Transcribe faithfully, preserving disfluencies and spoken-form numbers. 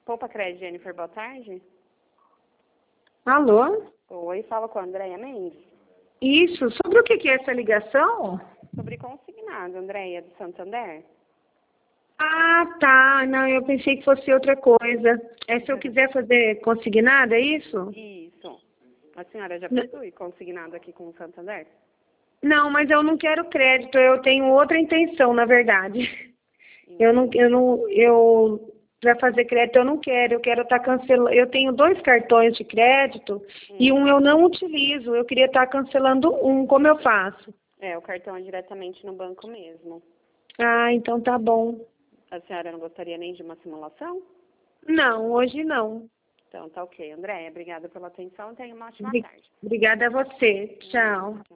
Poupa Crédito, Jennifer, boa tarde. Alô? Oi, fala com a Andréia Mendes. Isso, sobre o que que é essa ligação? Sobre consignado, Andréia, do Santander. Ah, tá. Não, eu pensei que fosse outra coisa. É se eu quiser fazer consignado, é isso? Isso. A senhora já N- possui consignado aqui com o Santander? Não, mas eu não quero crédito. Eu tenho outra intenção, na verdade. Eu não, eu não, eu para fazer crédito eu não quero. Eu quero estar cancelando. Eu tenho dois cartões de crédito e Hum. um eu não utilizo. Eu queria estar cancelando um. Como eu faço? É, o cartão é diretamente no banco mesmo. Ah, então tá bom. A senhora não gostaria nem de uma simulação? Não, hoje não. Então, tá ok. Andréia, obrigada pela atenção e tenha uma ótima Obri- tarde. Obrigada a você. Tchau.